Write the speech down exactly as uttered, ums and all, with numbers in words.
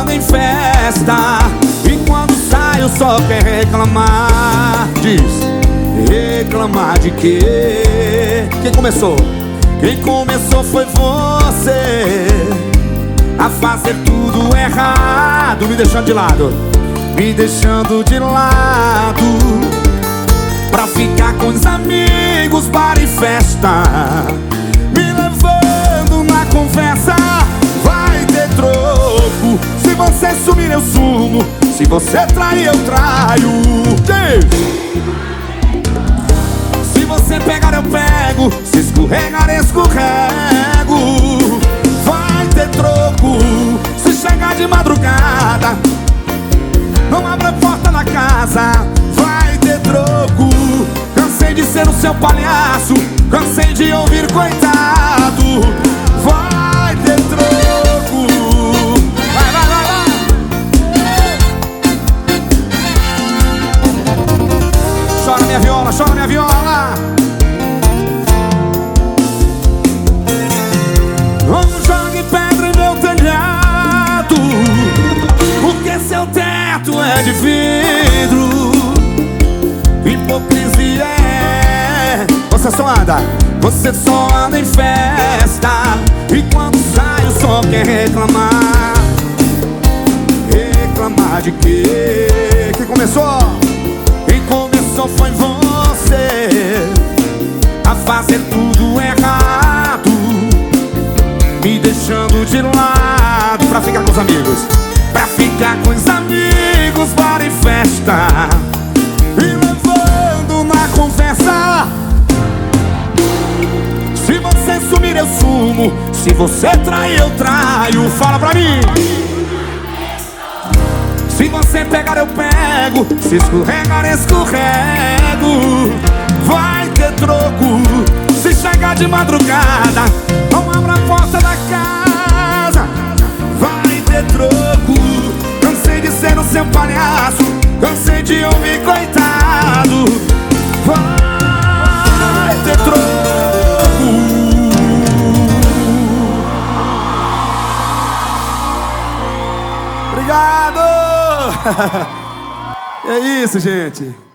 anda em festa e quando saio só quer reclamar. Diz, reclamar de quê? Quem começou? Quem começou foi você a fazer tudo errado, me deixando de lado, me deixando de lado, pra ficar com os amigos, bar e festa, me levando na conversa. Vai ter troco, se você sumir eu sumo, se você trair eu traio. Se você pegar eu pego, se escorregar eu escorrego. Vai ter troco, se chegar de madrugada, não abra a porta da casa. Vai ter troco, cansei de ser o seu palhaço, cansei de ouvir coitado. Vai ter troco. Vai, vai, vai, vai. Chora minha viola, chora minha viola. Não jogue pedra em meu telhado, porque seu teto é de vidro. Hipocrisia é, você só anda, você só anda em festa e quando sai só quer reclamar. Reclamar de quê? Quem começou? Quem começou foi você a fazer tudo errado, me deixando de lado, pra ficar com os amigos, pra ficar com os amigos, bar e festa, me levando na conversa. Se você sumir eu sumo, se você trair eu traio. Fala pra mim. Se você pegar eu pego, se escorregar eu escorrego. Vai ter troco, se chegar de madrugada, não abra a porta da casa. Vai ter troco, cansei de ser o seu palhaço, cansei de ouvir coitado. Vai ter troco. Obrigado. É isso, gente.